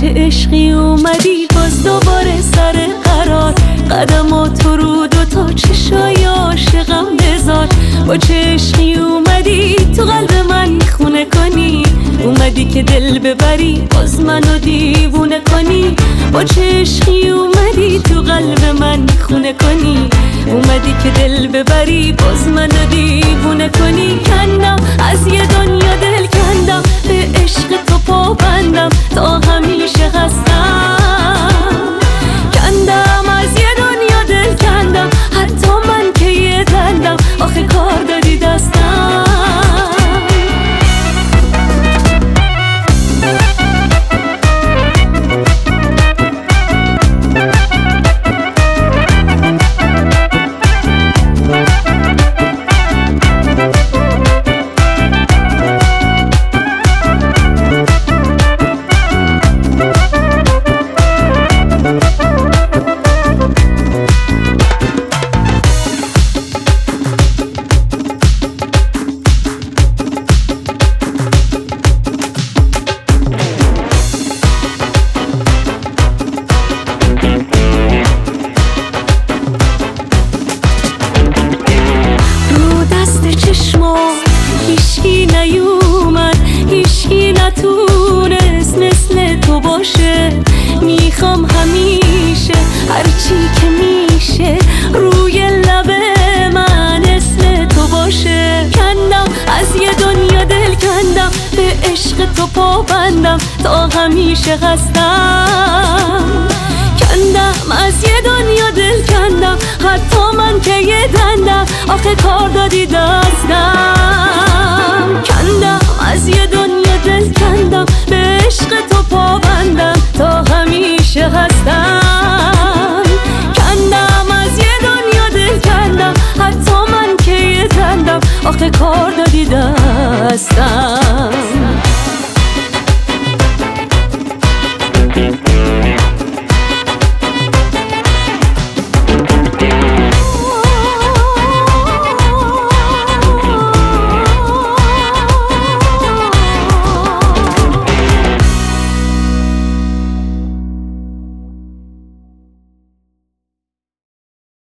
به عشقی اومدی باز دوباره سر قرار، قدماتو رو دوتا چشای عاشقم بذار. با چه عشقی اومدی تو قلب من خونه کنی، اومدی که دل ببری باز منو دیوونه کنی. با چه عشقی اومدی تو قلب من خونه کنی، اومدی که دل ببری باز منو دیوونه کنی. کندم از یه دنیا دل کندم، به عشق تو پابندم تا همیشه هستم. کندم از یه دنیا دل کندم، حتی من که یه دندم آخه کار دادی دستم. هیشکی نیومد، هیشکی نتونست مثل تو باشه. میخوام همیشه هرچی که میشه روی لب من اسم تو باشه. کندم از یه دنیا دل کندم، به عشق تو پابندم تا همیشه هستم. کندم از یه دنیا دل کندم، حتی من که یه دندم آخه کار دادی دستم. کندم از یه دنیا دل کندم، به عشق تو پابندم تا همیشه هستم. کندم از یه دنیا دل کندم، حتی من که یه دندم آخه کار دادی دستم.